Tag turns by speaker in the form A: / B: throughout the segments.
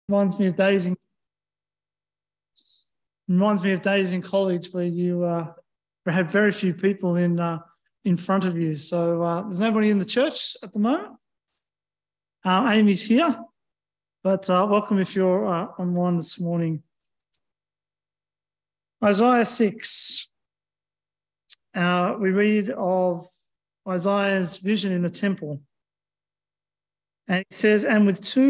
A: Reminds me of days in college where you had very few people in front of you. So there's nobody in the church at the moment. Amy's here, but welcome if you're online this morning. Isaiah 6. We read of Isaiah's vision in the temple. And he says, and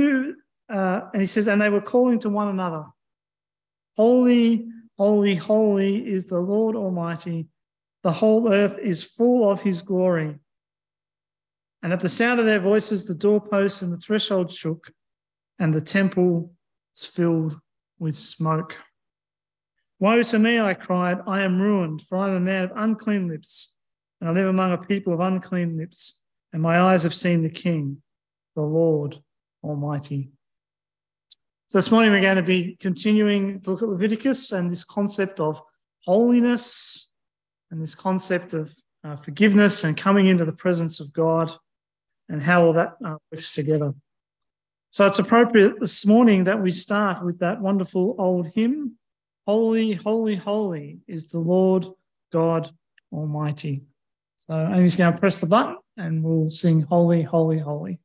A: they were calling to one another, "Holy, holy, holy is the Lord Almighty. The whole earth is full of his glory." And at the sound of their voices, the doorposts and the threshold shook, and the temple was filled with smoke. "Woe to me," I cried, "I am ruined, for I am a man of unclean lips, and I live among a people of unclean lips, and my eyes have seen the King, the Lord Almighty." So this morning we're going to be continuing to look at Leviticus and this concept of holiness and this concept of forgiveness and coming into the presence of God and how all that works together. So it's appropriate this morning that we start with that wonderful old hymn, "Holy, holy, holy is the Lord God Almighty." So Amy's going to press the button and we'll sing "Holy, holy, holy."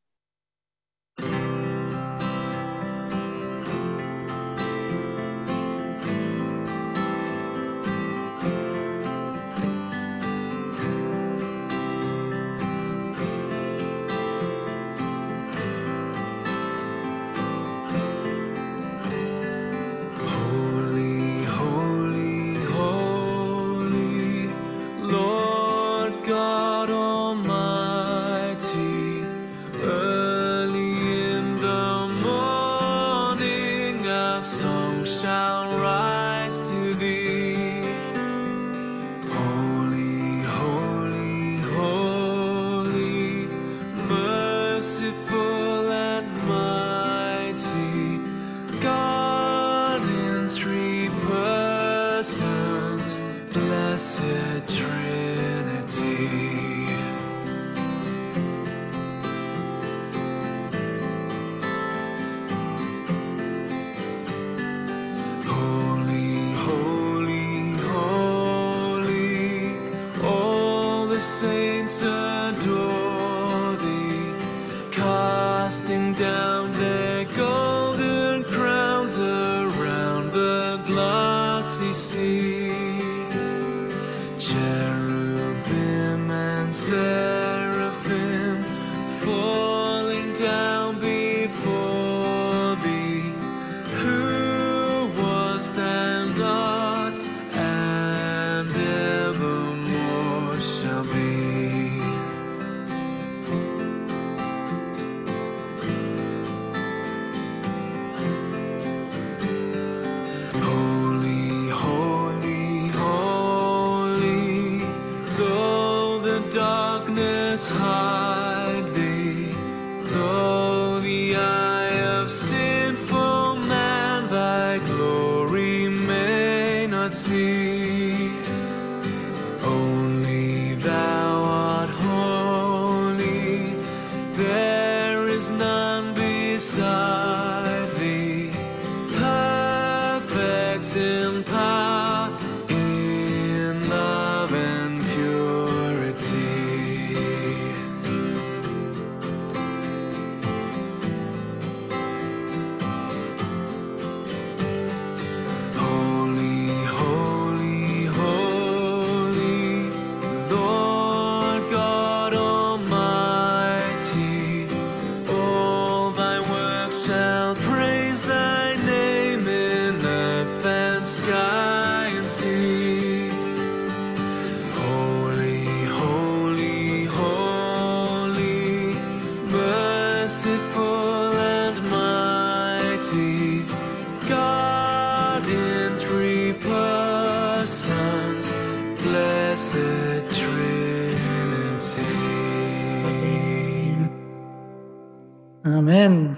A: Amen.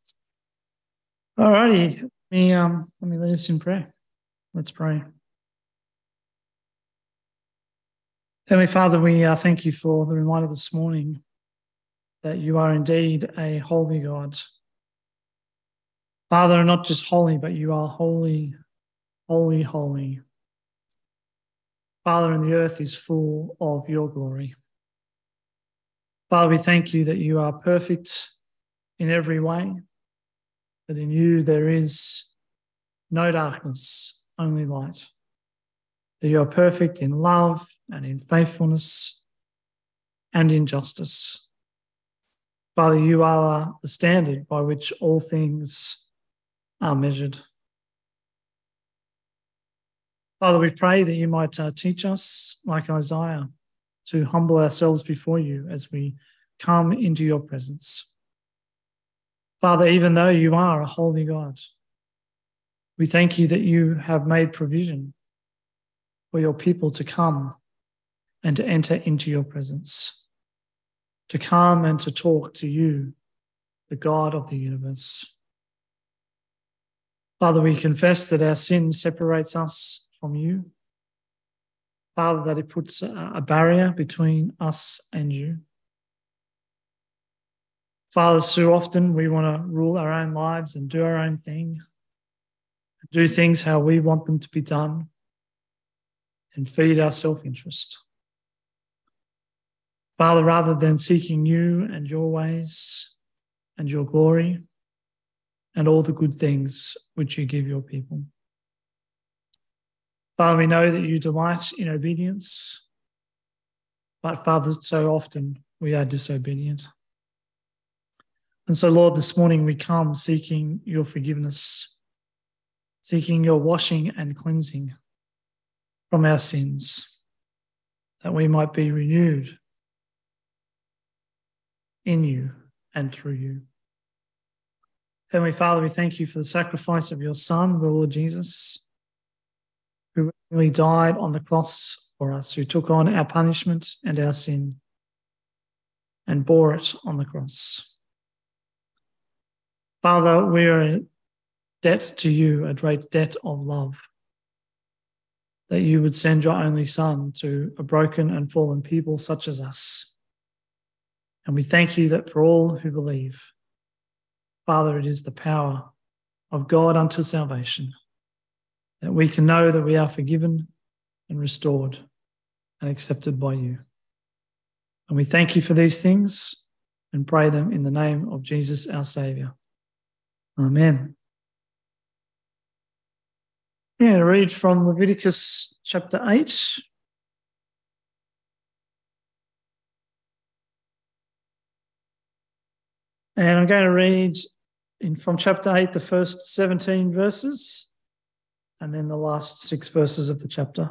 A: All righty. Let me lead us in prayer. Let's pray. Heavenly Father, we thank you for the reminder this morning that you are indeed a holy God. Father, not just holy, but you are holy, holy, holy. Father, and the earth is full of your glory. Father, we thank you that you are perfect in every way, that in you there is no darkness, only light. That you are perfect in love and in faithfulness and in justice. Father, you are the standard by which all things are measured. Father, we pray that you might teach us, like Isaiah, to humble ourselves before you as we come into your presence. Father, even though you are a holy God, we thank you that you have made provision for your people to come and to enter into your presence, to come and to talk to you, the God of the universe. Father, we confess that our sin separates us from you. Father, that it puts a barrier between us and you. Father, so often we want to rule our own lives and do our own thing, do things how we want them to be done, and feed our self-interest. Father, rather than seeking you and your ways and your glory and all the good things which you give your people. Father, we know that you delight in obedience, but Father, so often we are disobedient. And so, Lord, this morning we come seeking your forgiveness, seeking your washing and cleansing from our sins, that we might be renewed in you and through you. Heavenly Father, we thank you for the sacrifice of your Son, the Lord Jesus, who really died on the cross for us, who took on our punishment and our sin and bore it on the cross. Father, we are in debt to you, a great debt of love, that you would send your only Son to a broken and fallen people such as us. And we thank you that for all who believe, Father, it is the power of God unto salvation, that we can know that we are forgiven and restored and accepted by you. And we thank you for these things and pray them in the name of Jesus, our Saviour. Amen. Yeah, read from Leviticus chapter 8. And I'm going to read from chapter 8, the first 17 verses, and then the last 6 verses of the chapter.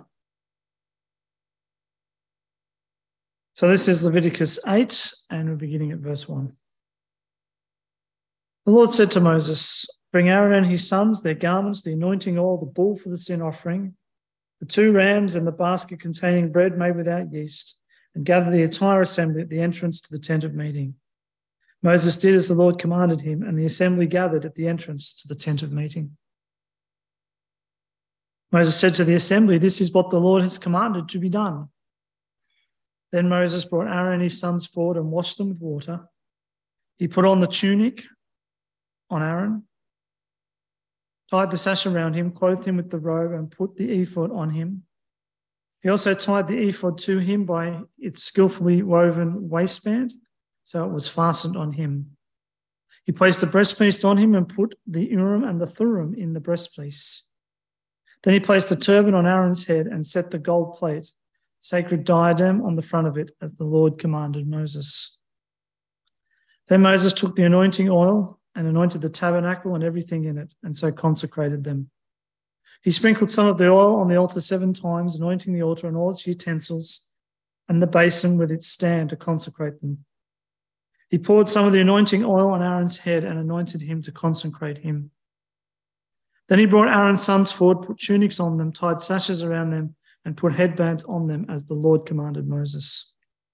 A: So this is Leviticus 8, and we're beginning at verse 1. The Lord said to Moses, "Bring Aaron and his sons, their garments, the anointing oil, the bull for the sin offering, the 2 rams and the basket containing bread made without yeast, and gather the entire assembly at the entrance to the tent of meeting." Moses did as the Lord commanded him, and the assembly gathered at the entrance to the tent of meeting. Moses said to the assembly, "This is what the Lord has commanded to be done." Then Moses brought Aaron and his sons forward and washed them with water. He put on the tunic on Aaron, tied the sash around him, clothed him with the robe, and put the ephod on him. He also tied the ephod to him by its skillfully woven waistband, so it was fastened on him. He placed the breastpiece on him and put the Urim and the Thummim in the breastpiece. Then he placed the turban on Aaron's head and set the gold plate, sacred diadem, on the front of it, as the Lord commanded Moses. Then Moses took the anointing oil and anointed the tabernacle and everything in it, and so consecrated them. He sprinkled some of the oil on the altar 7 times, anointing the altar and all its utensils, and the basin with its stand to consecrate them. He poured some of the anointing oil on Aaron's head and anointed him to consecrate him. Then he brought Aaron's sons forward, put tunics on them, tied sashes around them, and put headbands on them as the Lord commanded Moses.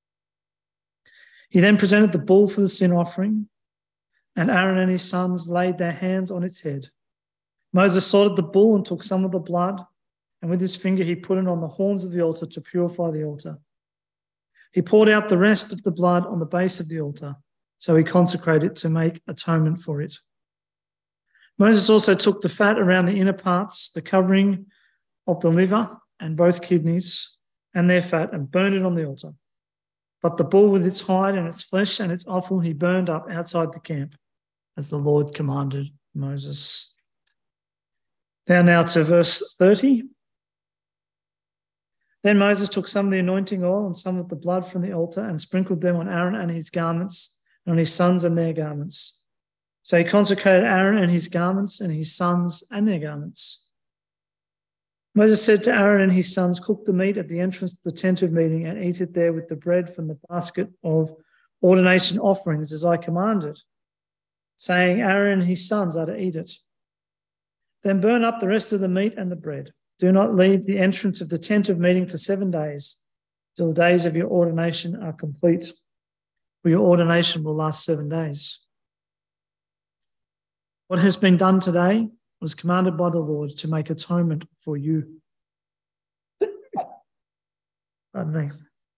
A: He then presented the bull for the sin offering, and Aaron and his sons laid their hands on its head. Moses slaughtered the bull and took some of the blood, and with his finger he put it on the horns of the altar to purify the altar. He poured out the rest of the blood on the base of the altar, so he consecrated it to make atonement for it. Moses also took the fat around the inner parts, the covering of the liver and both kidneys and their fat, and burned it on the altar. But the bull with its hide and its flesh and its offal he burned up outside the camp, as the Lord commanded Moses. Down now to verse 30. Then Moses took some of the anointing oil and some of the blood from the altar and sprinkled them on Aaron and his garments and on his sons and their garments. So he consecrated Aaron and his garments and his sons and their garments. Moses said to Aaron and his sons, cook the meat at the entrance to the tent of meeting and eat it there with the bread from the basket of ordination offerings as I commanded, saying Aaron and his sons are to eat it. Then burn up the rest of the meat and the bread. Do not leave the entrance of the tent of meeting for 7 days, till the days of your ordination are complete, for your ordination will last 7 days. What has been done today was commanded by the Lord to make atonement for you. Pardon me.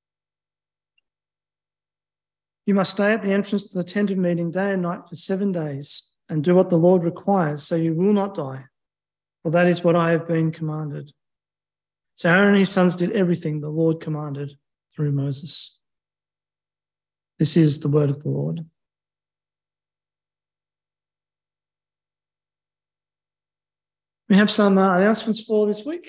A: You must stay at the entrance to the tent of meeting day and night for 7 days and do what the Lord requires, so you will not die. For that is what I have been commanded. So Aaron and his sons did everything the Lord commanded through Moses. This is the word of the Lord. We have some announcements for this week.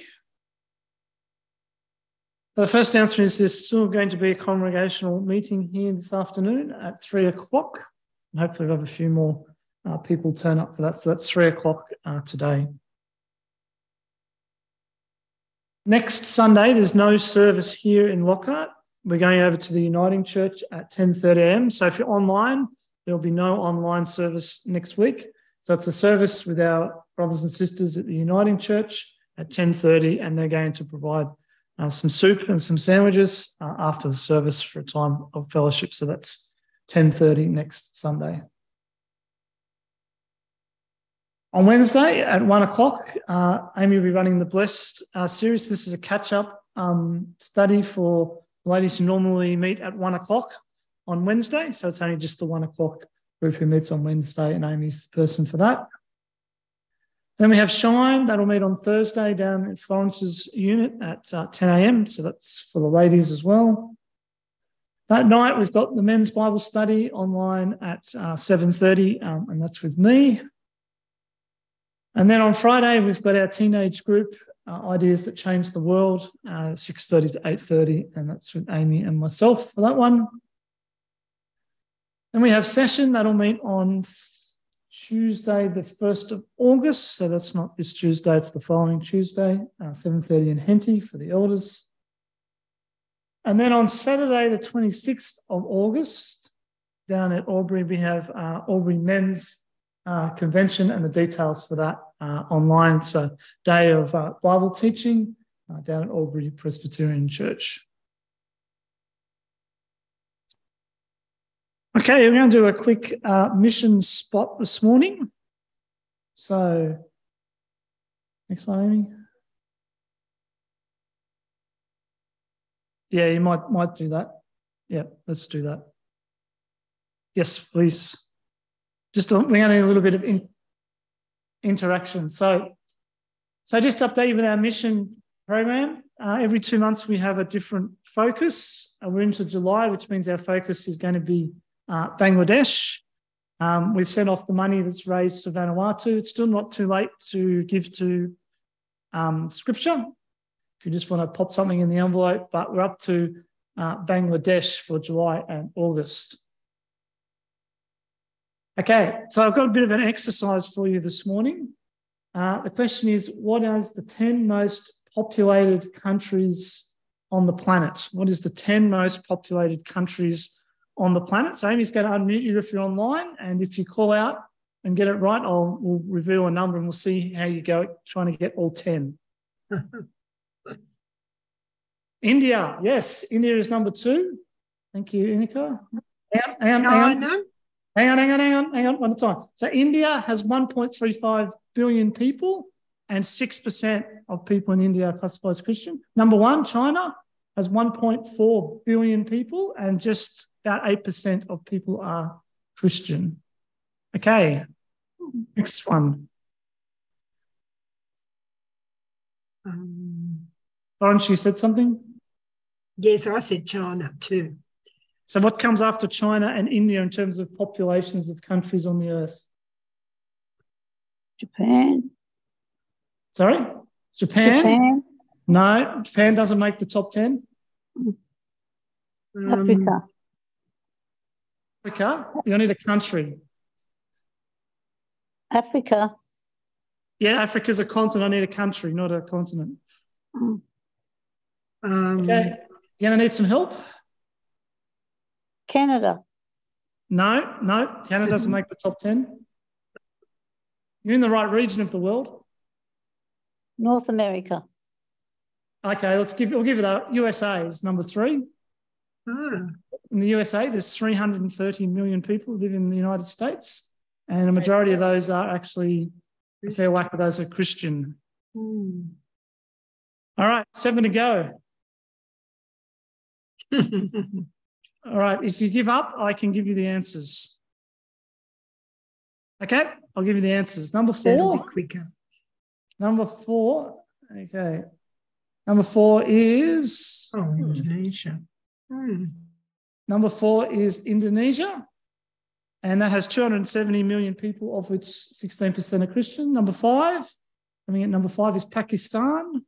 A: The first announcement is there's still going to be a congregational meeting here this afternoon at 3 o'clock. And hopefully we'll have a few more people turn up for that. So that's 3 o'clock today. Next Sunday, there's no service here in Lockhart. We're going over to the Uniting Church at 10:30 a.m. So if you're online, there'll be no online service next week. So it's a service with our brothers and sisters at the Uniting Church at 10:30, and they're going to provide some soup and some sandwiches after the service for a time of fellowship. So that's 10:30 next Sunday. On Wednesday at 1 o'clock, Amy will be running the Blessed series. This is a catch-up study for ladies who normally meet at 1 o'clock on Wednesday. So it's only just the 1 o'clock group who meets on Wednesday, and Amy's the person for that. Then we have Shine. That'll meet on Thursday down at Florence's unit at 10 a.m. So that's for the ladies as well. That night, we've got the men's Bible study online at 7:30, and that's with me. And then on Friday, we've got our teenage group, Ideas That Change the World, 6:30 to 8:30, and that's with Amy and myself for that one. Then we have Session. That'll meet on Tuesday, the 1st of August. So that's not this Tuesday, it's the following Tuesday, 7:30 in Henty for the elders. And then on Saturday, the 26th of August, down at Albury, we have Albury Men's Convention, and the details for that online. It's a day of Bible teaching down at Albury Presbyterian Church. Okay, we're going to do a quick mission spot this morning. So, next one, Amy. Yeah, you might do that. Yeah, let's do that. Yes, please. We're going to need a little bit of interaction. So just to update you with our mission program. Every 2 months we have a different focus. We're into July, which means our focus is going to be Bangladesh. We've sent off the money that's raised to Vanuatu. It's still not too late to give to Scripture, if you just want to pop something in the envelope, but we're up to Bangladesh for July and August. Okay, so I've got a bit of an exercise for you this morning. The question is, what is the 10 most populated countries on the planet? What is the 10 most populated countries on the planet? So Amy's going to unmute you if you're online, and if you call out and get it right, we'll reveal a number and we'll see how you go trying to get all 10. India, yes, India is number 2. Thank you, Inika. Hang on, one at a time. So India has 1.35 billion people, and 6% of people in India are classified as Christian. Number 1, China, has 1.4 billion people, and just about 8% of people are Christian. Okay, next one. Lawrence, you said something?
B: Yes, I said China too.
A: So what comes after China and India in terms of populations of countries on the earth?
C: Japan.
A: Sorry? Japan?
C: Japan.
A: No, Japan doesn't make the top 10.
C: Africa.
A: Africa? You need a country.
C: Africa.
A: Yeah, Africa's a continent. I need a country, not a continent. Okay. You're going to need some help?
C: Canada.
A: No, Canada doesn't make the top 10. You're in the right region of the world.
C: North America.
A: Okay, we'll give it a USA is number 3. In the USA, there's 330 million people live in the United States, and a majority of those are actually, a fair whack of those are Christian. All right, 7 to go. All right, if you give up, I can give you the answers. Okay, I'll give you the answers. Number 4.
B: That'll be quicker.
A: Number 4. Okay. Number 4 is...
B: Indonesia.
A: Number 4 is Indonesia, and that has 270 million people, of which 16% are Christian. Number 5, coming at number 5 is Pakistan,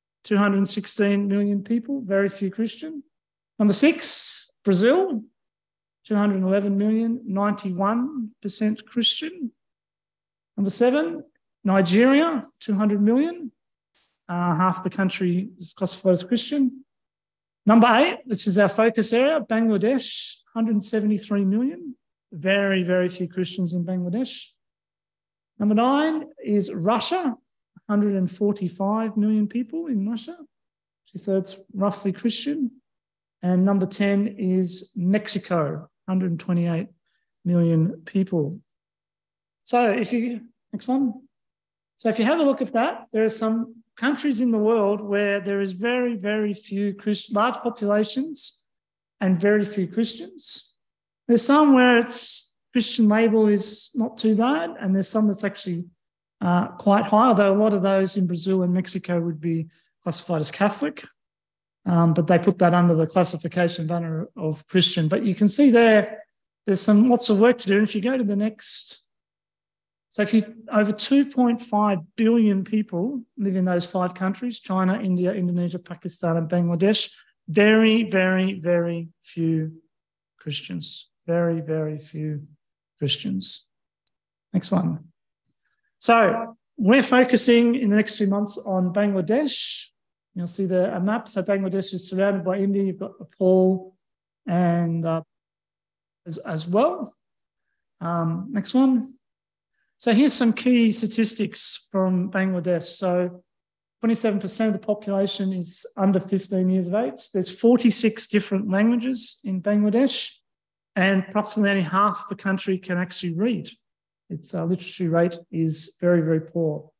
A: 216 million people, very few Christian. Number 6, Brazil, 211 million, 91% Christian. Number 7, Nigeria, 200 million, half the country is classified as Christian. Number 8, which is our focus area, Bangladesh, 173 million, very, very few Christians in Bangladesh. Number 9 is Russia, 145 million people in Russia, 2/3 roughly Christian. And number 10 is Mexico, 128 million people. So next one. So if you have a look at that, there are some countries in the world where there is very, very few large populations and very few Christians. There's some where its Christian label is not too bad, and there's some that's actually quite high, although a lot of those in Brazil and Mexico would be classified as Catholic. But they put that under the classification banner of Christian. But you can see there's lots of work to do. And if you go to the next, so over 2.5 billion people live in those 5 countries, China, India, Indonesia, Pakistan, and Bangladesh. Very, very, very few Christians. Very, very few Christians. Next one. So we're focusing in the next 2 months on Bangladesh. You'll see a map. So Bangladesh is surrounded by India. You've got Nepal and as well. Next one. So here's some key statistics from Bangladesh. So 27% of the population is under 15 years of age. There's 46 different languages in Bangladesh, and approximately only half the country can actually read. Its literacy rate is very, very poor.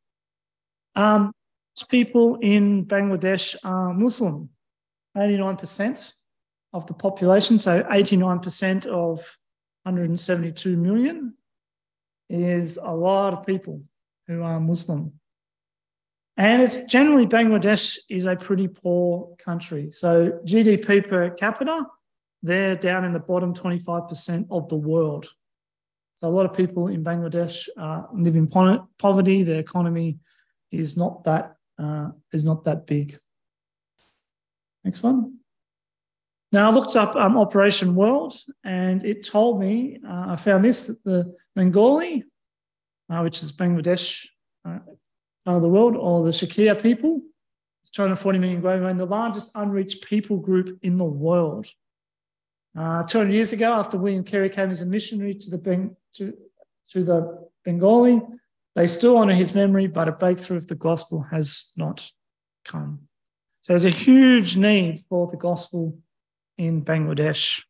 A: People in Bangladesh are Muslim, 89% of the population, so 89% of 172 million is a lot of people who are Muslim. And it's generally, Bangladesh is a pretty poor country. So GDP per capita, they're down in the bottom 25% of the world. So a lot of people in Bangladesh live in poverty. Their economy is not that big. Next one. Now I looked up Operation World, and it told me, I found this, that the Bengali, which is Bangladesh part of the world, or the Shakir people, it's 240 million global, and the largest unreached people group in the world. 200 years ago, after William Carey came as a missionary to the Bengali, they still honour his memory, but a breakthrough of the gospel has not come. So there's a huge need for the gospel in Bangladesh.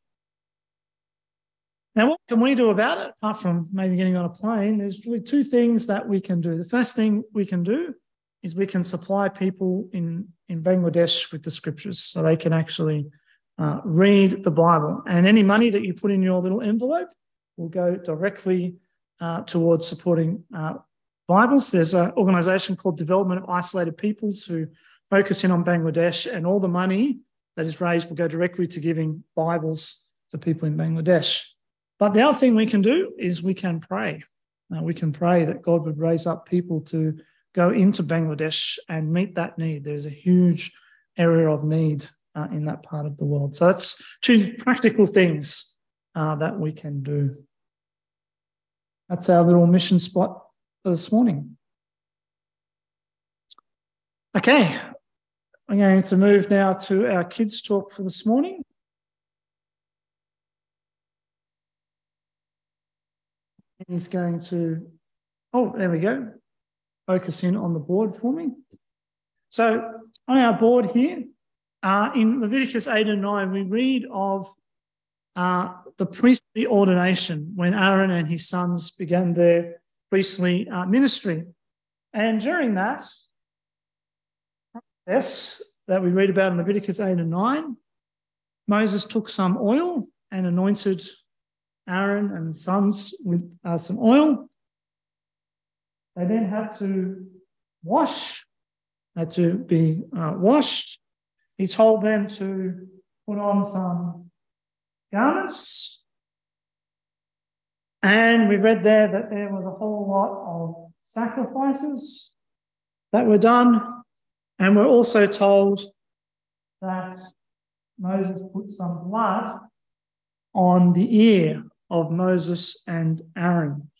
A: Now, what can we do about it, apart from maybe getting on a plane? There's really 2 things that we can do. The first thing we can do is we can supply people in Bangladesh with the scriptures so they can actually read the Bible. And any money that you put in your little envelope will go directly towards supporting Bibles. There's an organisation called Development of Isolated Peoples who focus in on Bangladesh, and all the money that is raised will go directly to giving Bibles to people in Bangladesh. But the other thing we can do is we can pray. We can pray that God would raise up people to go into Bangladesh and meet that need. There's a huge area of need in that part of the world. So that's two practical things that we can do. That's our little mission spot for this morning. Okay, I'm going to move now to our kids' talk for this morning. He's going to, there we go, focus in on the board for me. So on our board here, in Leviticus 8 and 9, we read of the priestly ordination when Aaron and his sons began their priestly ministry. And during that process that we read about in Leviticus 8 and 9, Moses took some oil and anointed Aaron and his sons with some oil. They then had to be washed. He told them to put on some garments. And we read there that there was a whole lot of sacrifices that were done. And we're also told that Moses put some blood on the ear of Moses and Aaron.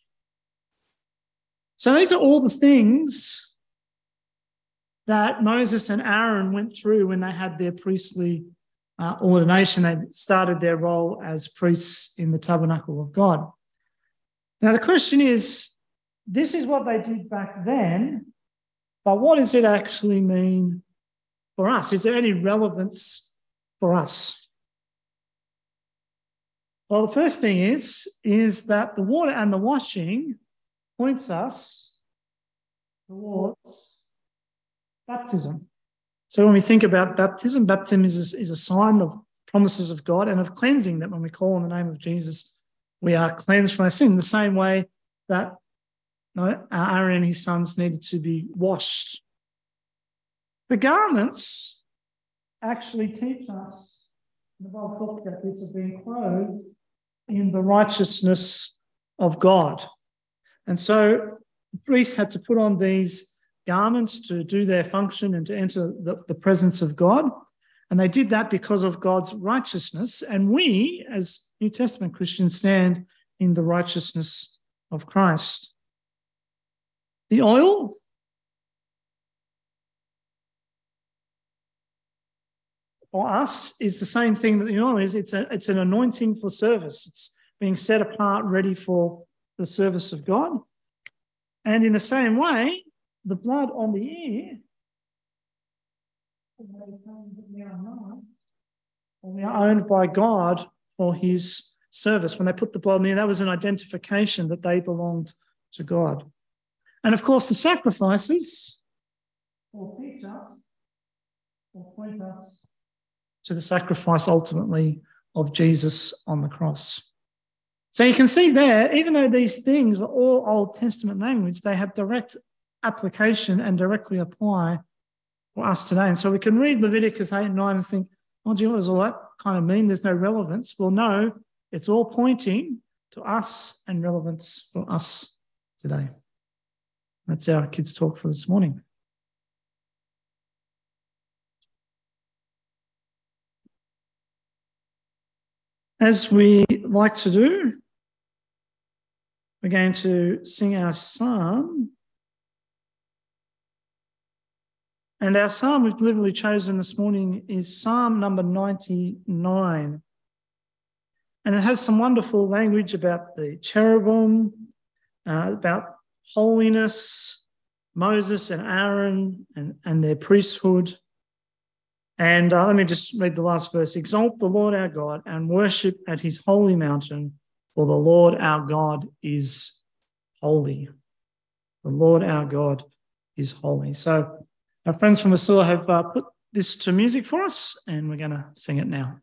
A: So these are all the things that Moses and Aaron went through when they had their priestly ordination. They started their role as priests in the tabernacle of God. Now the question is, this is what they did back then, but what does it actually mean for us? Is there any relevance for us? Well, the first thing is that the water and the washing points us towards baptism. So when we think about baptism, baptism is a sign of promises of God and of cleansing, that when we call on the name of Jesus, we are cleansed from our sin, the same way that Aaron and his sons needed to be washed. The garments actually teach us, the Bible talks about this, of being clothed in the righteousness of God. And so the priests had to put on these garments to do their function and to enter the presence of God. And they did that because of God's righteousness. And we, as New Testament Christians, stand in the righteousness of Christ. The oil for us is the same thing that the oil is. It's an anointing for service. It's being set apart, ready for the service of God. And in the same way, the blood on the ear, we are owned by God for his service. When they put the blood on the ear, that was an identification that they belonged to God. And of course, the sacrifices will teach us, will point us to the sacrifice ultimately of Jesus on the cross. So you can see there, even though these things were all Old Testament language, they have direct application and directly apply for us today. And so we can read Leviticus 8 and 9 and think, oh, gee, what does all that kind of mean? There's no relevance. Well, no, it's all pointing to us and relevance for us today. That's our kids' talk for this morning. As we like to do, we're going to sing our psalm. And our psalm we've deliberately chosen this morning is Psalm number 99. And it has some wonderful language about the cherubim, about holiness, Moses and Aaron and their priesthood. And let me just read the last verse. Exalt the Lord our God and worship at his holy mountain, for the Lord our God is holy. The Lord our God is holy. So our friends from Wasilla have put this to music for us, and we're going to sing it now.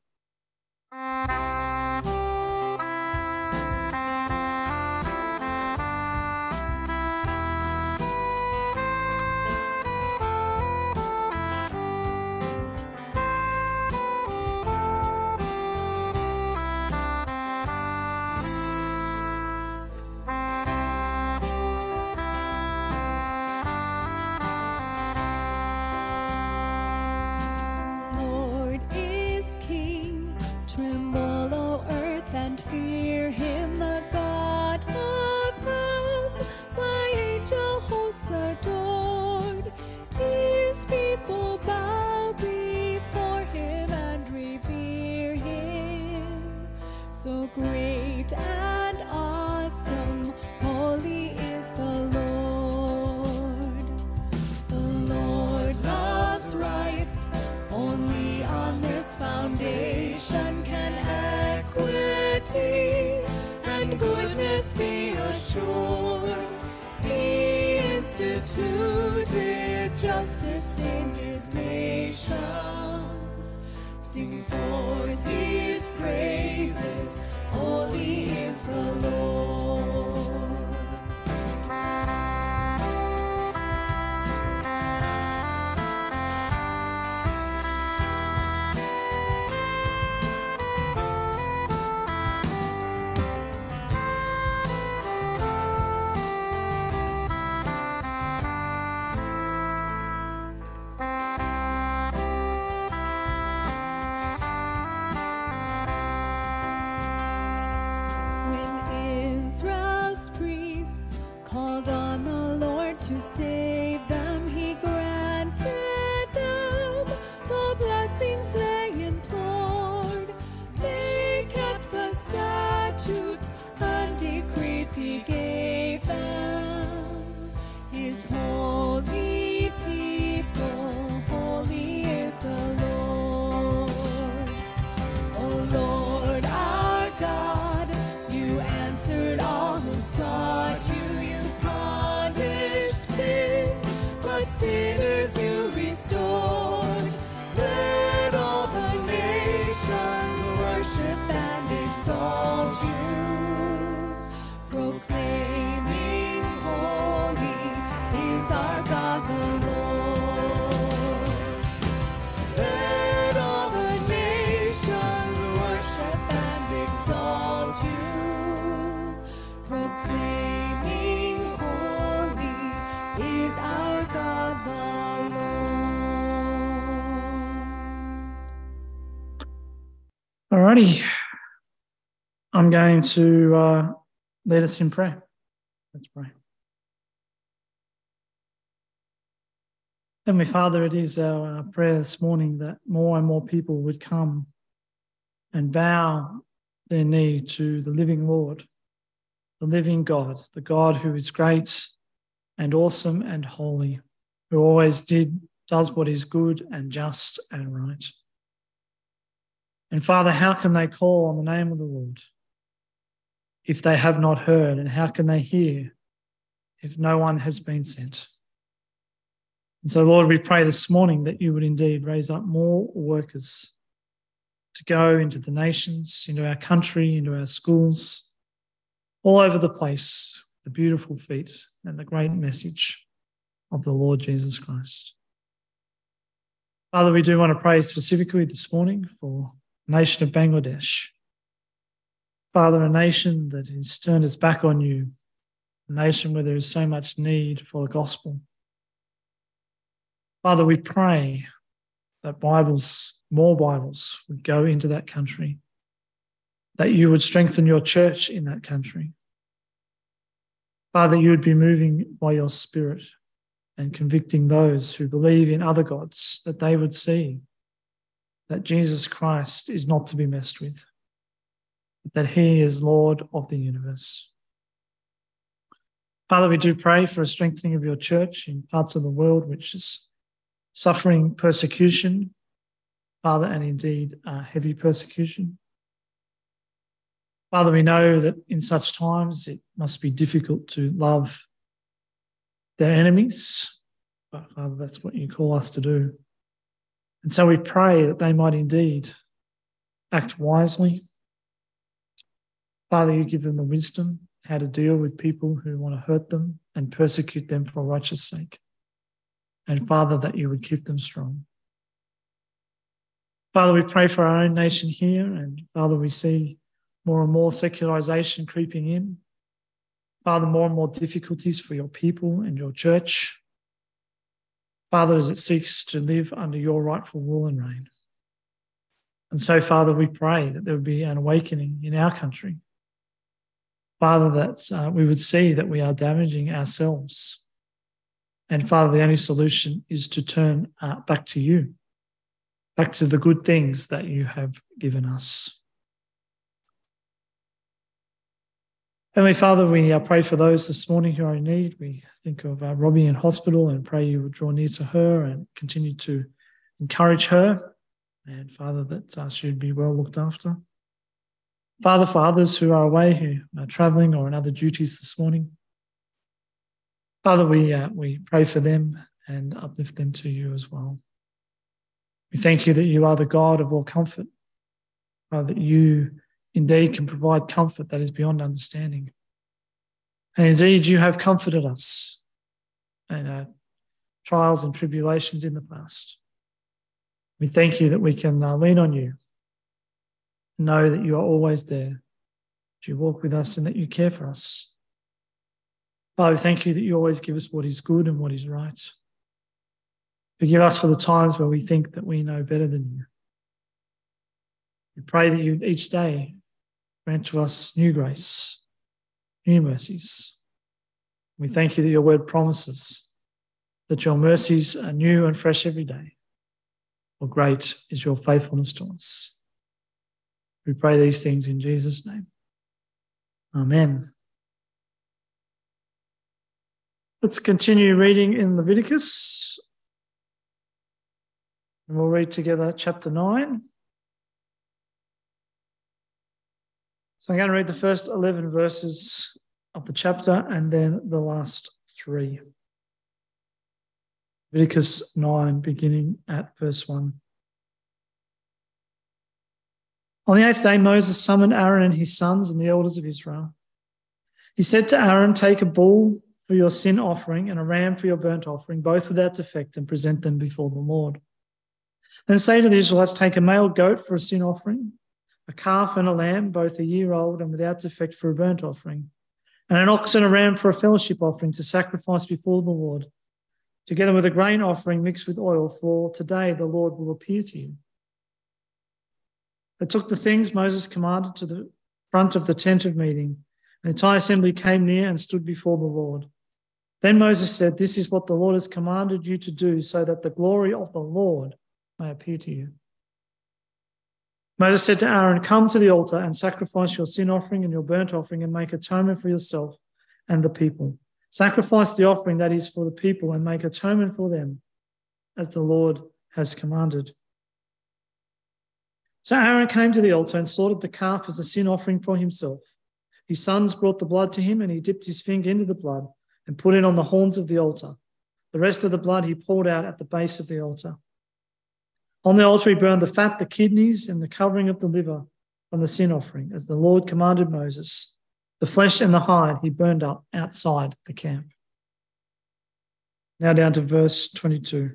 D: who did justice in his nation. Sing forth his praises, holy is the Lord. Called on the Lord to save them, he granted them the blessings they implored. They kept the statutes and decrees he gave them. His holy people, holy is the Lord. O Lord our God, you answered all who sought you. But sinners you restored. Let all the nations worship and exalt you, proclaiming holy is our God the Lord. Let all the nations worship and exalt you, proclaiming holy is our God the Lord.
A: Alrighty. I'm going to lead us in prayer. Let's pray. Heavenly Father, it is our prayer this morning that more and more people would come and bow their knee to the living Lord, the living God, the God who is great and awesome and holy, who always does what is good and just and right. And Father, how can they call on the name of the Lord if they have not heard? And how can they hear if no one has been sent? And so, Lord, we pray this morning that you would indeed raise up more workers to go into the nations, into our country, into our schools, all over the place, the beautiful feet and the great message of the Lord Jesus Christ. Father, we do want to pray specifically this morning for the nation of Bangladesh. Father, a nation that has turned its back on you, a nation where there is so much need for the gospel. Father, we pray that more Bibles would go into that country, that you would strengthen your church in that country. Father, you would be moving by your Spirit and convicting those who believe in other gods, that they would see that Jesus Christ is not to be messed with, that he is Lord of the universe. Father, we do pray for a strengthening of your church in parts of the world which is suffering persecution, Father, and indeed heavy persecution. Father, we know that in such times it must be difficult to love their enemies, but Father, that's what you call us to do. And so we pray that they might indeed act wisely. Father, you give them the wisdom how to deal with people who want to hurt them and persecute them for righteous sake. And Father, that you would keep them strong. Father, we pray for our own nation here, and Father, we see more and more secularization creeping in. Father, more and more difficulties for your people and your church. Father, as it seeks to live under your rightful rule and reign. And so, Father, we pray that there would be an awakening in our country. Father, that we would see that we are damaging ourselves. And Father, the only solution is to turn back to you, back to the good things that you have given us. Heavenly Father, we pray for those this morning who are in need. We think of Robbie in hospital and pray you would draw near to her and continue to encourage her. And Father, that she would be well looked after. Father, for others who are away, who are travelling or in other duties this morning. Father, we pray for them and uplift them to you as well. We thank you that you are the God of all comfort, that you indeed can provide comfort that is beyond understanding. And indeed, you have comforted us in our trials and tribulations in the past. We thank you that we can lean on you, know that you are always there, that you walk with us and that you care for us. Father, we thank you that you always give us what is good and what is right. Forgive us for the times where we think that we know better than you. We pray that you each day grant to us new grace, new mercies. We thank you that your word promises that your mercies are new and fresh every day. For great is your faithfulness to us. We pray these things in Jesus' name. Amen. Let's continue reading in Leviticus. And we'll read together chapter 9. So I'm going to read the first 11 verses of the chapter and then the last 3. Leviticus 9, beginning at verse 1. On the 8th day, Moses summoned Aaron and his sons and the elders of Israel. He said to Aaron, take a bull for your sin offering and a ram for your burnt offering, both without defect, and present them before the Lord. Then say to the Israelites, take a male goat for a sin offering, a calf and a lamb, both a year old and without defect, for a burnt offering, and an ox and a ram for a fellowship offering to sacrifice before the Lord, together with a grain offering mixed with oil, for today the Lord will appear to you. They took the things Moses commanded to the front of the tent of meeting, and the entire assembly came near and stood before the Lord. Then Moses said, this is what the Lord has commanded you to do, so that the glory of the Lord may appear to you. Moses said to Aaron, come to the altar and sacrifice your sin offering and your burnt offering and make atonement for yourself and the people. Sacrifice the offering that is for the people and make atonement for them, as the Lord has commanded. So Aaron came to the altar and slaughtered the calf as a sin offering for himself. His sons brought the blood to him, and he dipped his finger into the blood and put it on the horns of the altar. The rest of the blood he poured out at the base of the altar. On the altar he burned the fat, the kidneys, and the covering of the liver from the sin offering, as the Lord commanded Moses. The flesh and the hide he burned up outside the camp. Now down to verse 22.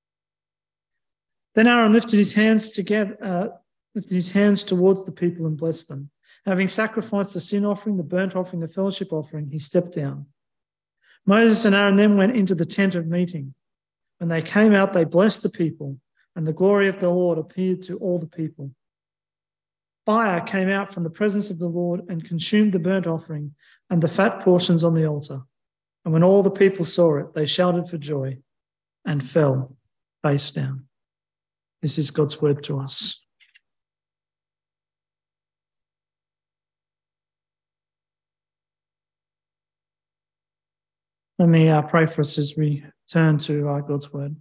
A: Then Aaron lifted his hands towards the people and blessed them. Having sacrificed the sin offering, the burnt offering, the fellowship offering, he stepped down. Moses and Aaron then went into the tent of meeting. When they came out, they blessed the people, and the glory of the Lord appeared to all the people. Fire came out from the presence of the Lord and consumed the burnt offering and the fat portions on the altar. And when all the people saw it, they shouted for joy and fell face down. This is God's word to us. Let me pray for us as we turn to God's word.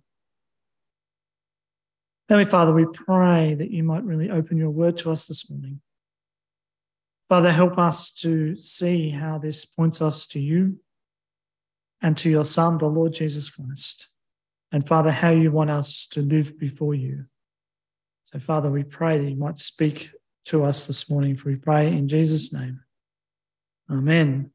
A: Heavenly Father, we pray that you might really open your word to us this morning. Father, help us to see how this points us to you and to your Son, the Lord Jesus Christ. And Father, how you want us to live before you. So Father, we pray that you might speak to us this morning, for we pray in Jesus' name. Amen.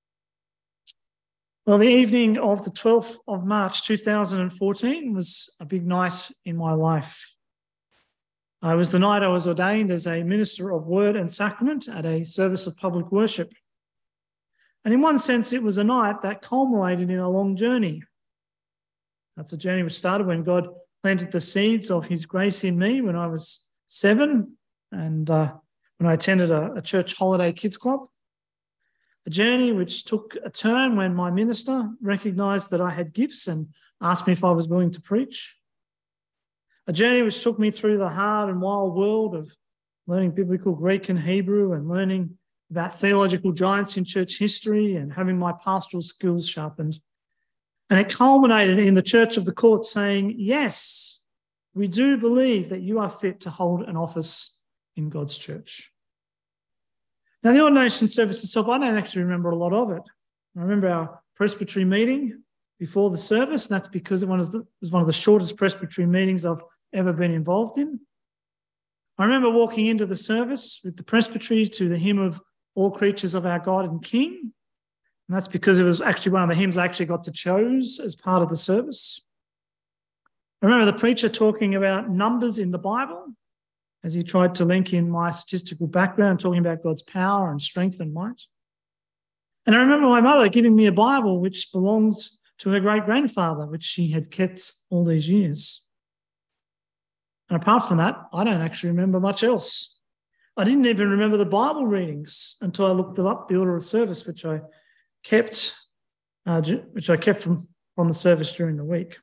A: Well, the evening of the 12th of March 2014 was a big night in my life. It was the night I was ordained as a minister of word and sacrament at a service of public worship. And in one sense, it was a night that culminated in a long journey. That's a journey which started when God planted the seeds of his grace in me when I was 7 and when I attended a church holiday kids club. A journey which took a turn when my minister recognised that I had gifts and asked me if I was willing to preach. A journey which took me through the hard and wild world of learning biblical Greek and Hebrew and learning about theological giants in church history and having my pastoral skills sharpened. And it culminated in the Church of the Court saying, yes, we do believe that you are fit to hold an office in God's church. Now, the ordination service itself, I don't actually remember a lot of it. I remember our presbytery meeting before the service, and that's because it was one of the shortest presbytery meetings I've ever been involved in. I remember walking into the service with the presbytery to the hymn of All Creatures of Our God and King, and that's because it was actually one of the hymns I actually got to choose as part of the service. I remember the preacher talking about numbers in the Bible as he tried to link in my statistical background, talking about God's power and strength and might. And I remember my mother giving me a Bible which belonged to her great-grandfather, which she had kept all these years. And apart from that, I don't actually remember much else. I didn't even remember the Bible readings until I looked up the order of service, which I kept from the service during the week.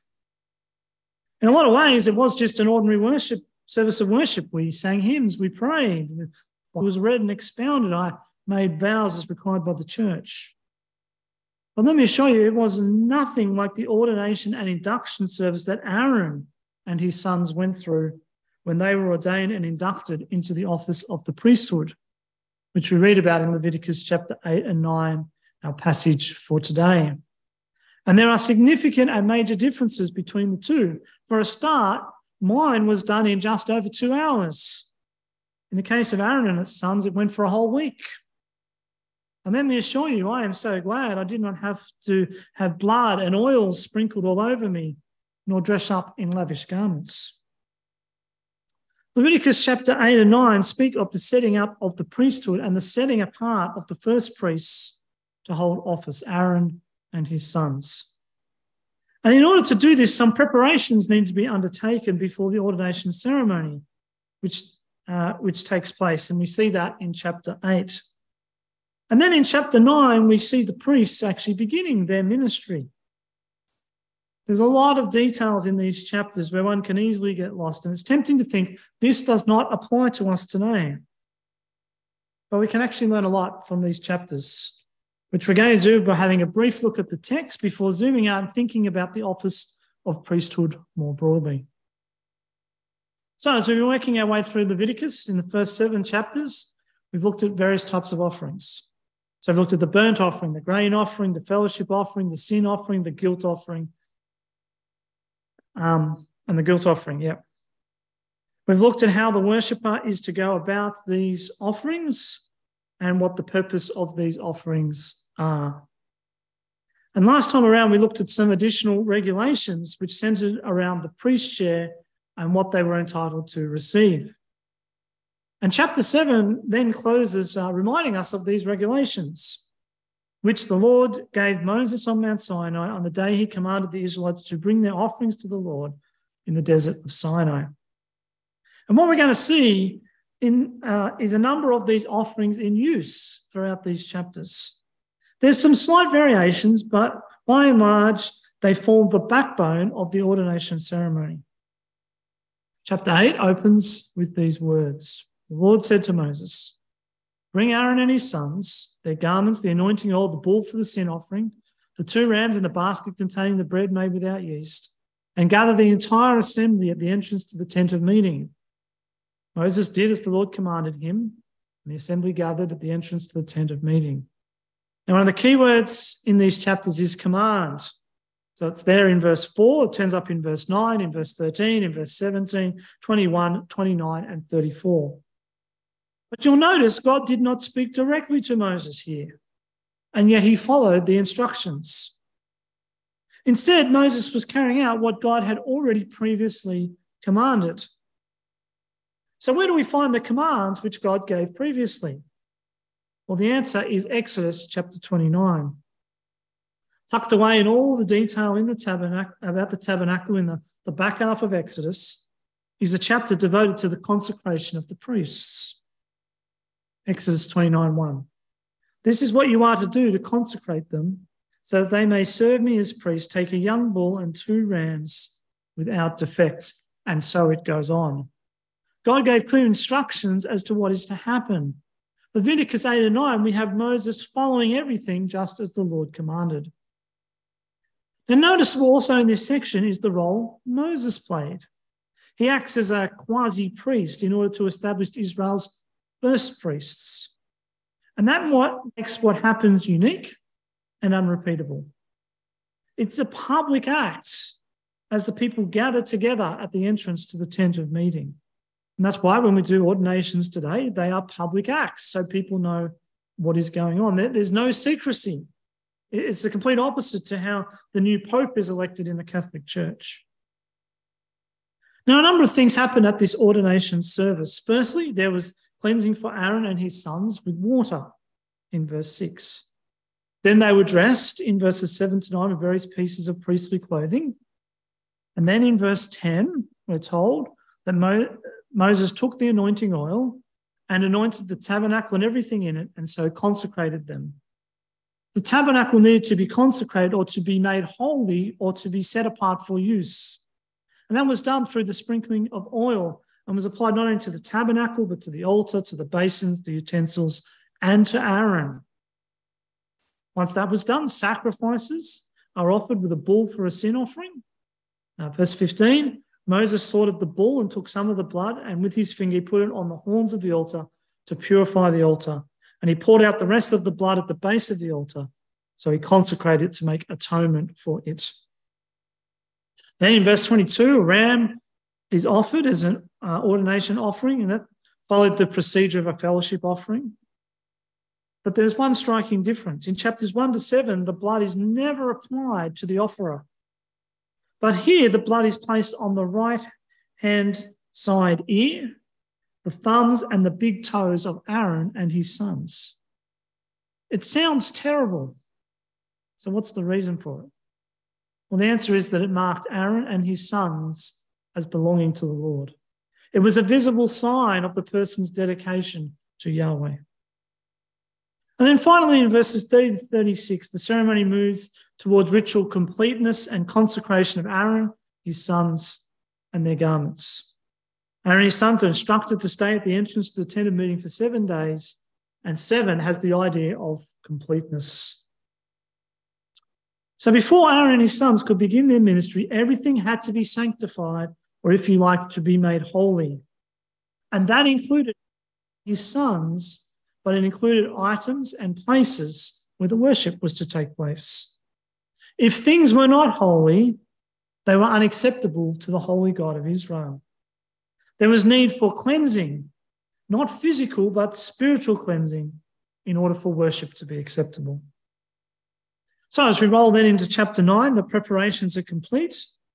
A: In a lot of ways, it was just an ordinary service of worship. We sang hymns, we prayed, it was read and expounded. I made vows as required by the church. But let me assure you, it was nothing like the ordination and induction service that Aaron and his sons went through when they were ordained and inducted into the office of the priesthood, which we read about in Leviticus chapter 8 and 9, our passage for today. And there are significant and major differences between the two. For a start, mine was done in just over 2 hours. In the case of Aaron and his sons, it went for a whole week. And let me assure you, I am so glad I did not have to have blood and oil sprinkled all over me, nor dress up in lavish garments. Leviticus chapter 8 and 9 speak of the setting up of the priesthood and the setting apart of the first priests to hold office, Aaron and his sons. And in order to do this, some preparations need to be undertaken before the ordination ceremony, which takes place. And we see that in chapter 8. And then in chapter 9, we see the priests actually beginning their ministry. There's a lot of details in these chapters where one can easily get lost, and it's tempting to think this does not apply to us today. But we can actually learn a lot from these chapters, which we're going to do by having a brief look at the text before zooming out and thinking about the office of priesthood more broadly. So as we've been working our way through Leviticus in the first 7 chapters, we've looked at various types of offerings. So we've looked at the burnt offering, the grain offering, the fellowship offering, the sin offering, the guilt offering, and the guilt offering, yeah. We've looked at how the worshipper is to go about these offerings and what the purpose of these offerings are. And last time around, we looked at some additional regulations which centered around the priest's share and what they were entitled to receive. And chapter 7 then closes reminding us of these regulations, which the Lord gave Moses on Mount Sinai on the day he commanded the Israelites to bring their offerings to the Lord in the desert of Sinai. And what we're going to see is a number of these offerings in use throughout these chapters. There's some slight variations, but by and large, they form the backbone of the ordination ceremony. Chapter 8 opens with these words. The Lord said to Moses, "Bring Aaron and his sons, their garments, the anointing oil, the bull for the sin offering, the 2 rams and the basket containing the bread made without yeast, and gather the entire assembly at the entrance to the tent of meeting." Moses did as the Lord commanded him, and the assembly gathered at the entrance to the tent of meeting. Now, one of the key words in these chapters is command. So it's there in verse 4, it turns up in verse 9, in verse 13, in verse 17, 21, 29, and 34. But you'll notice God did not speak directly to Moses here, and yet he followed the instructions. Instead, Moses was carrying out what God had already previously commanded. So where do we find the commands which God gave previously? Well, the answer is Exodus chapter 29. Tucked away in all the detail in the tabernacle, about the tabernacle in the back half of Exodus, is a chapter devoted to the consecration of the priests. Exodus 29:1. "This is what you are to do to consecrate them, so that they may serve me as priests. Take a young bull and 2 rams without defect." And so it goes on. God gave clear instructions as to what is to happen. Leviticus 8 and 9, we have Moses following everything just as the Lord commanded. And noticeable also in this section is the role Moses played. He acts as a quasi-priest in order to establish Israel's first priests. And that makes what happens unique and unrepeatable. It's a public act as the people gather together at the entrance to the tent of meeting. And that's why when we do ordinations today, they are public acts, so people know what is going on. There's no secrecy. It's the complete opposite to how the new Pope is elected in the Catholic Church. Now, a number of things happened at this ordination service. Firstly, there was cleansing for Aaron and his sons with water in verse 6. Then they were dressed in verses 7 to 9 with various pieces of priestly clothing. And then in verse 10, we're told that Moses took the anointing oil and anointed the tabernacle and everything in it, and so consecrated them. The tabernacle needed to be consecrated or to be made holy or to be set apart for use. And that was done through the sprinkling of oil and was applied not only to the tabernacle, but to the altar, to the basins, the utensils, and to Aaron. Once that was done, sacrifices are offered with a bull for a sin offering. Verse 15, Moses slaughtered the bull and took some of the blood, and with his finger he put it on the horns of the altar to purify the altar. And he poured out the rest of the blood at the base of the altar. So he consecrated it to make atonement for it. Then in verse 22, a ram is offered as an ordination offering, and that followed the procedure of a fellowship offering. But there's one striking difference. In chapters 1 to 7, the blood is never applied to the offerer. But here, the blood is placed on the right-hand side ear, the thumbs and the big toes of Aaron and his sons. It sounds terrible. So what's the reason for it? Well, the answer is that it marked Aaron and his sons as belonging to the Lord. It was a visible sign of the person's dedication to Yahweh. And then finally, in verses 30 to 36, the ceremony moves towards ritual completeness and consecration of Aaron, his sons, and their garments. Aaron and his sons are instructed to stay at the entrance to the tent of meeting for 7 days, and 7 has the idea of completeness. So before Aaron and his sons could begin their ministry, everything had to be sanctified, or if you like, to be made holy. And that included his sons, but it included items and places where the worship was to take place. If things were not holy, they were unacceptable to the holy God of Israel. There was need for cleansing, not physical, but spiritual cleansing, in order for worship to be acceptable. So as we roll then into chapter 9, the preparations are complete,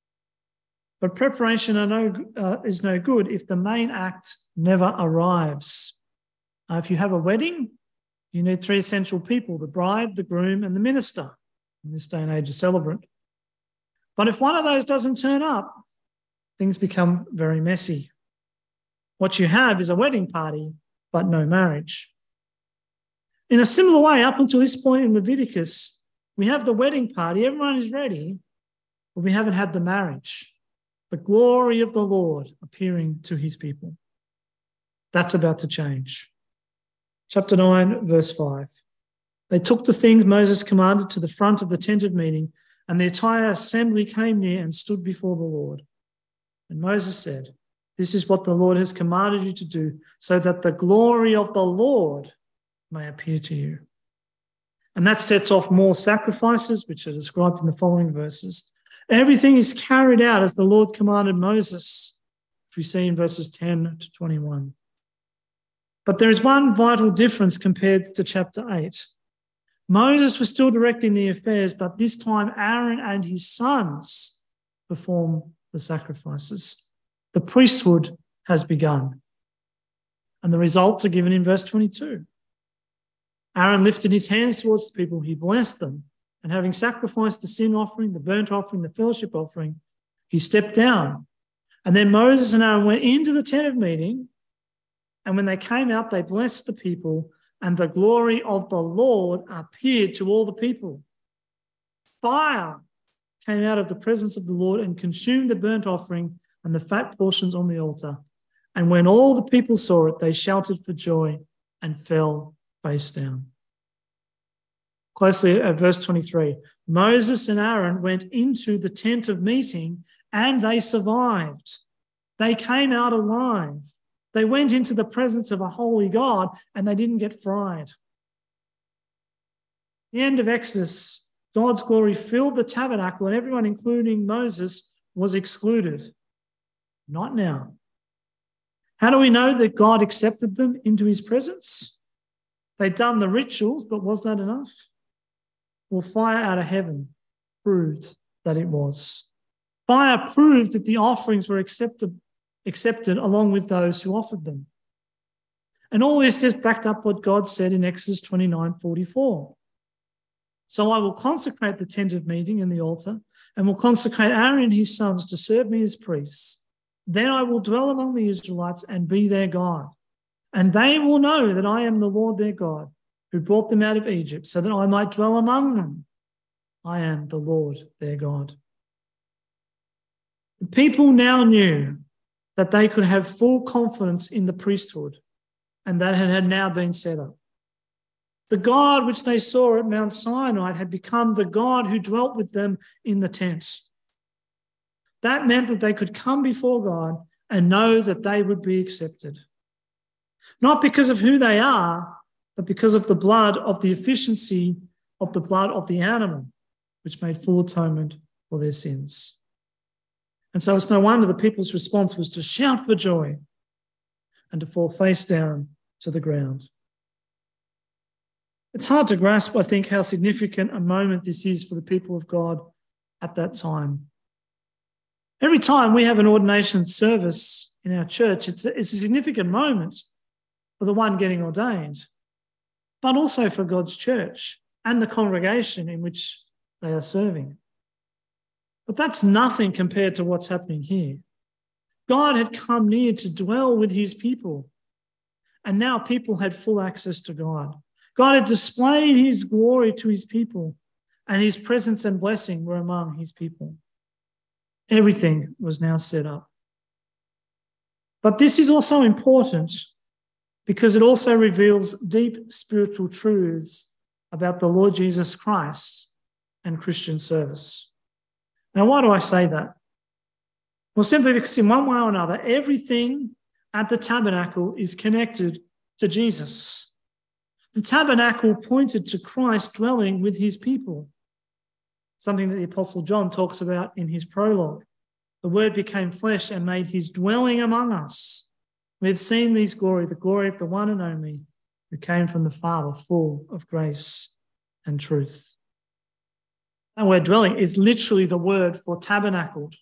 A: but preparation is no good if the main act never arrives. If you have a wedding, you need 3 essential people: the bride, the groom, and the minister. In this day and age, a celebrant. But if one of those doesn't turn up, things become very messy. What you have is a wedding party, but no marriage. In a similar way, up until this point in Leviticus, we have the wedding party, everyone is ready, but we haven't had the marriage, the glory of the Lord appearing to his people. That's about to change. Chapter 9, verse 5. They took the things Moses commanded to the front of the tent of meeting, and the entire assembly came near and stood before the Lord. And Moses said, "This is what the Lord has commanded you to do, so that the glory of the Lord may appear to you." And that sets off more sacrifices, which are described in the following verses. Everything is carried out as the Lord commanded Moses, which we see in verses 10 to 21. But there is one vital difference compared to chapter 8. Moses was still directing the affairs, but this time Aaron and his sons perform the sacrifices. The priesthood has begun. And the results are given in verse 22. Aaron lifted his hands towards the people. He blessed them. And having sacrificed the sin offering, the burnt offering, the fellowship offering, he stepped down. And then Moses and Aaron went into the tent of meeting. And when they came out, they blessed the people, and the glory of the Lord appeared to all the people. Fire came out of the presence of the Lord and consumed the burnt offering and the fat portions on the altar. And when all the people saw it, they shouted for joy and fell face down. Closely at verse 23, Moses and Aaron went into the tent of meeting and they survived. They came out alive. They went into the presence of a holy God and they didn't get fried. The end of Exodus God's glory filled the tabernacle and everyone, including Moses, was excluded. Not now. How do we know that God accepted them into his presence? They'd done the rituals, but was that enough? Well, fire out of heaven proved that it was. Fire proved that the offerings were accepted along with those who offered them. And all this just backed up what God said in Exodus 29:44. So I will consecrate the tent of meeting and the altar, and will consecrate Aaron and his sons to serve me as priests. Then I will dwell among the Israelites and be their God. And they will know that I am the Lord their God, who brought them out of Egypt, so that I might dwell among them. I am the Lord their God. The people now knew that they could have full confidence in the priesthood, and that it had now been set up. The God which they saw at Mount Sinai had become the God who dwelt with them in the tent. That meant that they could come before God and know that they would be accepted. Not because of who they are, but because of the blood, of the efficiency of the blood of the animal, which made full atonement for their sins. And so it's no wonder the people's response was to shout for joy and to fall face down to the ground. It's hard to grasp, I think, how significant a moment this is for the people of God at that time. Every time we have an ordination service in our church, it's a significant moment for the one getting ordained, but also for God's church and the congregation in which they are serving. But that's nothing compared to what's happening here. God had come near to dwell with his people, and now people had full access to God. God had displayed his glory to his people, and his presence and blessing were among his people. Everything was now set up. But this is also important because it also reveals deep spiritual truths about the Lord Jesus Christ and Christian service. Now, why do I say that? Well, simply because in one way or another, everything at the tabernacle is connected to Jesus. The tabernacle pointed to Christ dwelling with his people, something that the Apostle John talks about in his prologue. The Word became flesh and made his dwelling among us. We have seen these glory, the glory of the one and only who came from the Father, full of grace and truth. That word dwelling is literally the word for tabernacled.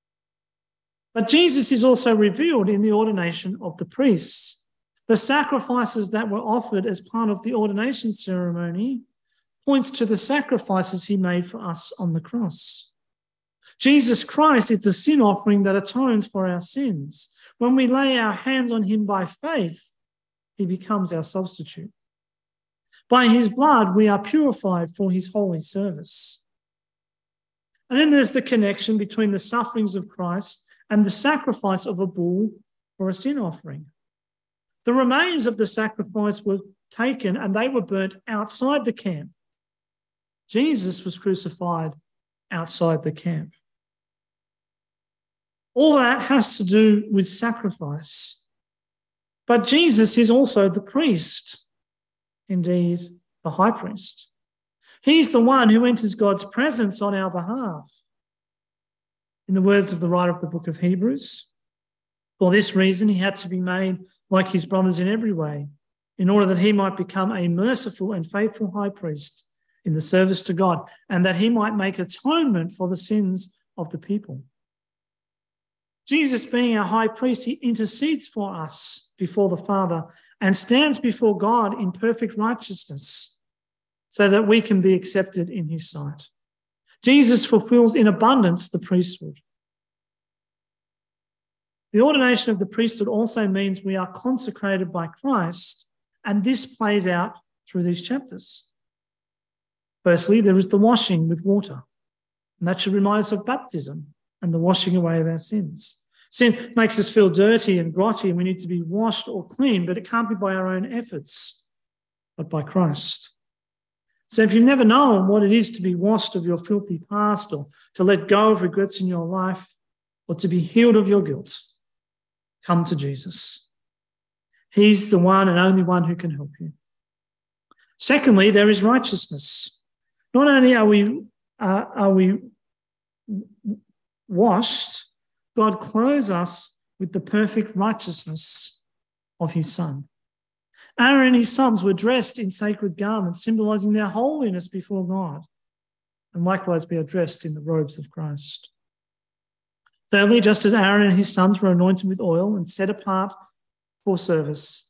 A: But Jesus is also revealed in the ordination of the priests. The sacrifices that were offered as part of the ordination ceremony points to the sacrifices he made for us on the cross. Jesus Christ is the sin offering that atones for our sins. When we lay our hands on him by faith, he becomes our substitute. By his blood, we are purified for his holy service. And then there's the connection between the sufferings of Christ and the sacrifice of a bull for a sin offering. The remains of the sacrifice were taken and they were burnt outside the camp. Jesus was crucified outside the camp. All that has to do with sacrifice. But Jesus is also the priest, indeed, the high priest. He's the one who enters God's presence on our behalf. In the words of the writer of the book of Hebrews, for this reason he had to be made like his brothers in every way, in order that he might become a merciful and faithful high priest in the service to God, and that he might make atonement for the sins of the people. Jesus, being our high priest, he intercedes for us before the Father and stands before God in perfect righteousness so that we can be accepted in his sight. Jesus fulfills in abundance the priesthood. The ordination of the priesthood also means we are consecrated by Christ, and this plays out through these chapters. Firstly, there is the washing with water, and that should remind us of baptism and the washing away of our sins. Sin makes us feel dirty and grotty, and we need to be washed or clean, but it can't be by our own efforts, but by Christ. So if you've never known what it is to be washed of your filthy past, or to let go of regrets in your life, or to be healed of your guilt, come to Jesus. He's the one and only one who can help you. Secondly, there is righteousness. Not only are we washed, God clothes us with the perfect righteousness of his Son. Aaron and his sons were dressed in sacred garments, symbolizing their holiness before God. And likewise, we are dressed in the robes of Christ. Thirdly, just as Aaron and his sons were anointed with oil and set apart for service,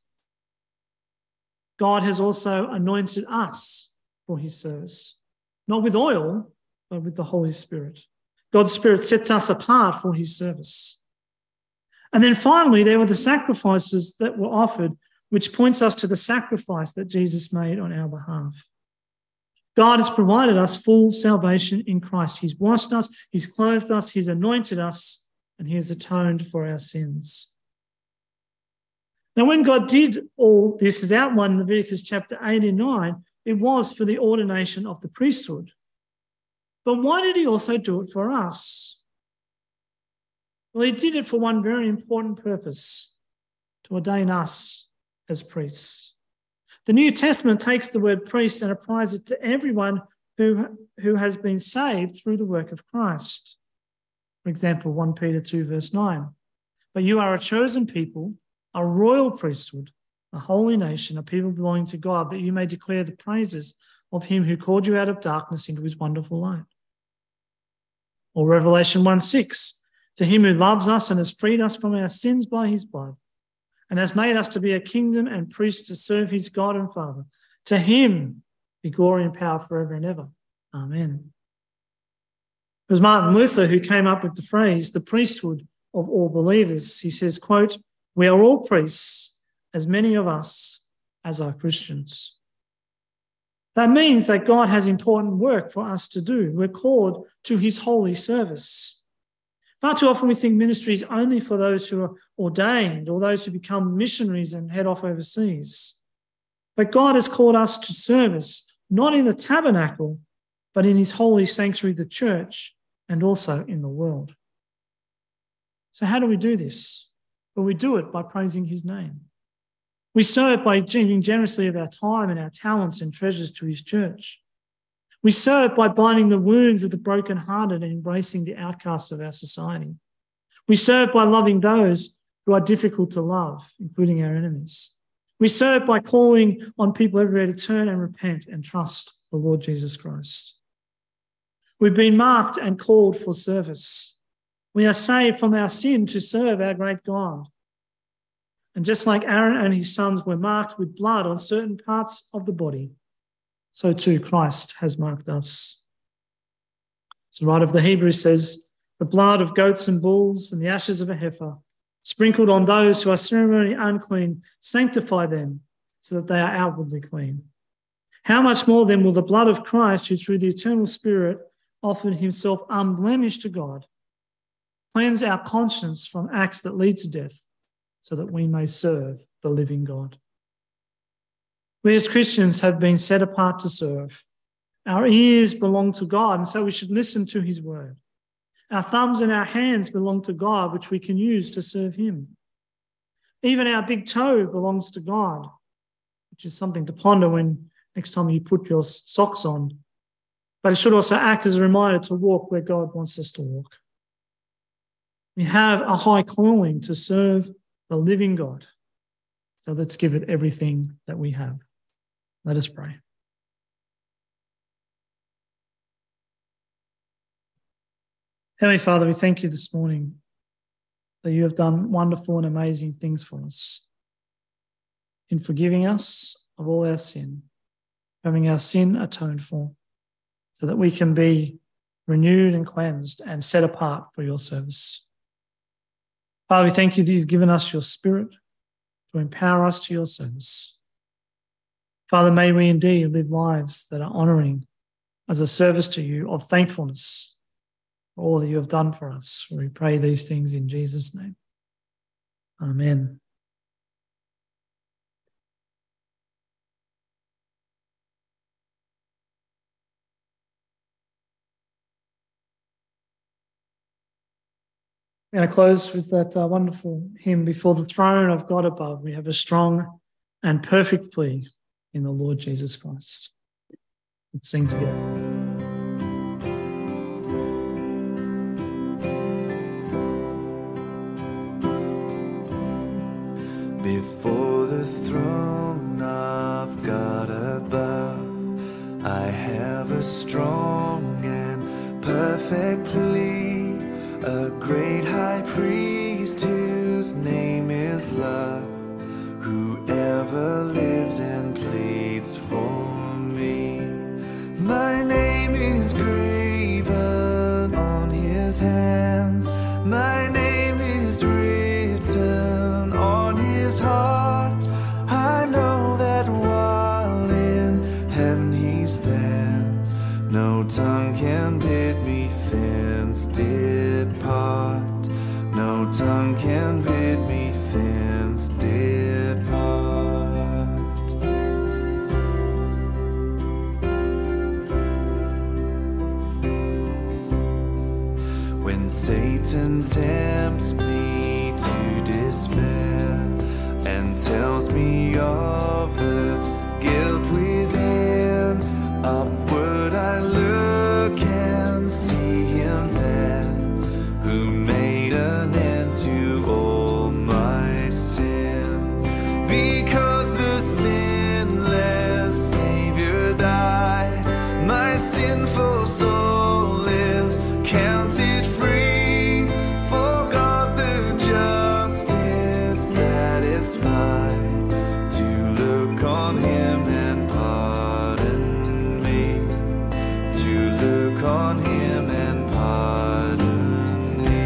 A: God has also anointed us for his service. Not with oil, but with the Holy Spirit. God's Spirit sets us apart for his service. And then finally, there were the sacrifices that were offered, which points us to the sacrifice that Jesus made on our behalf. God has provided us full salvation in Christ. He's washed us, he's clothed us, he's anointed us, and he has atoned for our sins. Now, when God did all this, as outlined in Leviticus chapter 8 and 9, it was for the ordination of the priesthood. But why did he also do it for us? Well, he did it for one very important purpose, to ordain us as priests. The New Testament takes the word priest and applies it to everyone who has been saved through the work of Christ. For example, 1 Peter 2 verse 9. But you are a chosen people, a royal priesthood, a holy nation, a people belonging to God, that you may declare the praises of him who called you out of darkness into his wonderful light. Or Revelation 1:6, to him who loves us and has freed us from our sins by his blood, and has made us to be a kingdom and priests to serve his God and Father. To him be glory and power forever and ever. Amen. It was Martin Luther who came up with the phrase, the priesthood of all believers. He says, quote, we are all priests, as many of us as are Christians. That means that God has important work for us to do. We're called to his holy service. Far too often we think ministry is only for those who are ordained or those who become missionaries and head off overseas. But God has called us to service, not in the tabernacle, but in his holy sanctuary, the church, and also in the world. So how do we do this? Well, we do it by praising his name. We serve by giving generously of our time and our talents and treasures to his church. We serve by binding the wounds of the brokenhearted and embracing the outcasts of our society. We serve by loving those who are difficult to love, including our enemies. We serve by calling on people everywhere to turn and repent and trust the Lord Jesus Christ. We've been marked and called for service. We are saved from our sin to serve our great God. And just like Aaron and his sons were marked with blood on certain parts of the body, so too Christ has marked us. So the writer of the Hebrews says, the blood of goats and bulls and the ashes of a heifer, sprinkled on those who are ceremonially unclean, sanctify them so that they are outwardly clean. How much more then will the blood of Christ, who through the eternal Spirit offered himself unblemished to God, cleanse our conscience from acts that lead to death, so that we may serve the living God. We as Christians have been set apart to serve. Our ears belong to God, and so we should listen to his word. Our thumbs and our hands belong to God, which we can use to serve him. Even our big toe belongs to God, which is something to ponder when next time you put your socks on. But it should also act as a reminder to walk where God wants us to walk. We have a high calling to serve the living God. So let's give it everything that we have. Let us pray. Heavenly Father, we thank you this morning that you have done wonderful and amazing things for us in forgiving us of all our sin, having our sin atoned for, so that we can be renewed and cleansed and set apart for your service. Father, we thank you that you've given us your Spirit to empower us to your service. Father, may we indeed live lives that are honouring as a service to you of thankfulness for all that you have done for us. We pray these things in Jesus' name. Amen. I'm going to close with that wonderful hymn, Before the Throne of God Above. We have a strong and perfect plea in the Lord Jesus Christ. Let's sing together.
E: Before the throne of God above, I have a strong and perfect plea, a great high priest whose name is love, who ever lives and pleads for me. My name is graven on his hands, my name is written on his heart. I know that while in heaven he stands, no tongue can bid me thence depart. No tongue can bid me thence depart. When Satan tempts me to despair and tells me of the guilt within, upward I look and see him there, who made an end to all my sin. Because the sinless Savior died, my sinful soul is counted free. For God the just is satisfied to look on him and pardon me, to look on him and pardon me.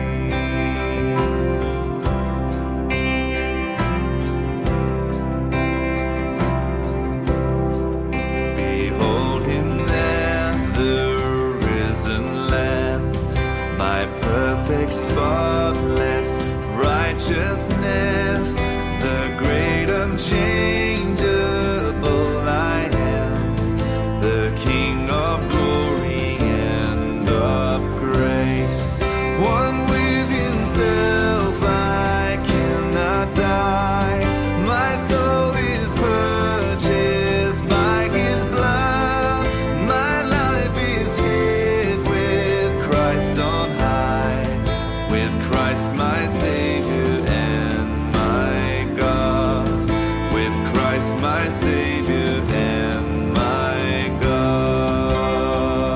E: Behold him there, the risen Lamb, my perfect spotless righteousness, the great unchangeable I am, the King of glory and of grace. One with himself I cannot die, my soul is purchased by his blood, my life is hid with Christ on high, with Christ my Savior and my God, with Christ my Savior and my God.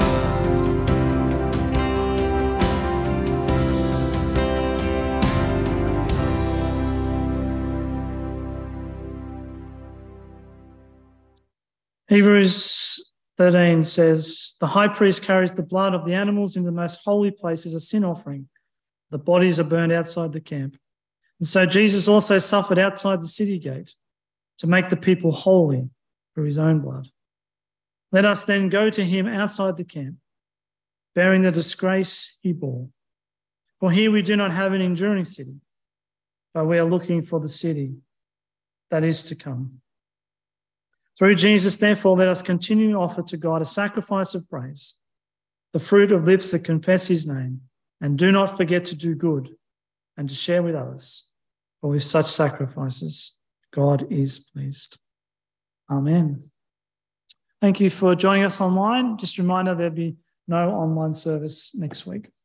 A: Hebrews 13 says, the high priest carries the blood of the animals into the most holy place as a sin offering. The bodies are burned outside the camp. And so Jesus also suffered outside the city gate to make the people holy through his own blood. Let us then go to him outside the camp, bearing the disgrace he bore. For here we do not have an enduring city, but we are looking for the city that is to come. Through Jesus, therefore, let us continue to offer to God a sacrifice of praise, the fruit of lips that confess his name, and do not forget to do good and to share with others, for with such sacrifices, God is pleased. Amen. Thank you for joining us online. Just a reminder, there'll be no online service next week.